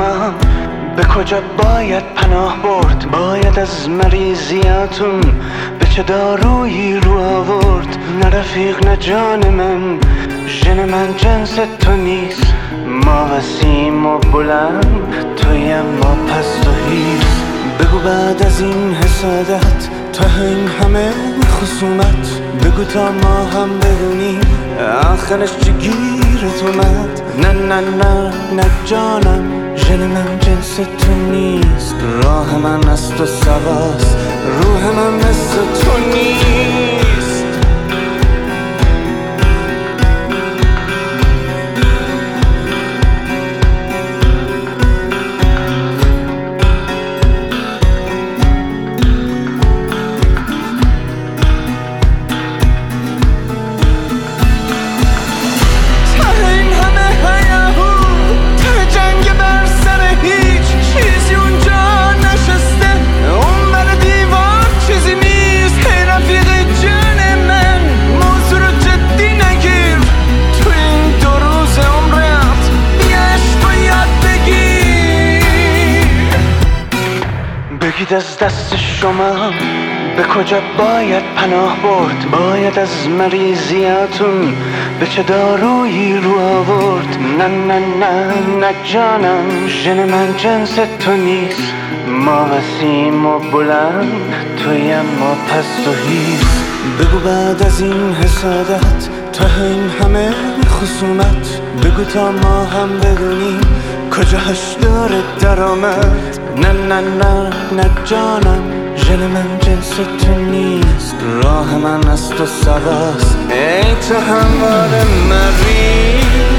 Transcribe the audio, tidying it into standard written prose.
شمم به کجا باید پناه برد؟ باید از مریضیاتون به چه دارویی رو آورد؟ نه رفیق نه جان من، ژن من جنس تو نیست. ما وسیم و بلند، تویم ما پست و هیست. بگو بعد از این حسادت، تا این همه خصومت، بگو تا ما هم بدونیم آخرش چه گیرت اومد. نه نه نه نه جانم، ژن من جنس تو نیست. راه من از تو سواست، روح من مثل تو نیست. بگید از دست شما به کجا باید پناه برد؟ باید از مریضیاتون به چه دارویی رو آورد؟ نه نه نه نه جانم، ژن من جنس تو نیست. ما وسیم و بلند، تویم ما پست و هیست. بگو بعد از این حسادت، تا این همه خصومت، بگو تا ما هم بدونیم کجاش داره درآمد. نه نه نه نه جانم، ژن من جنس تو نیست. راه من از تو سواست، ای تو همواره مریض.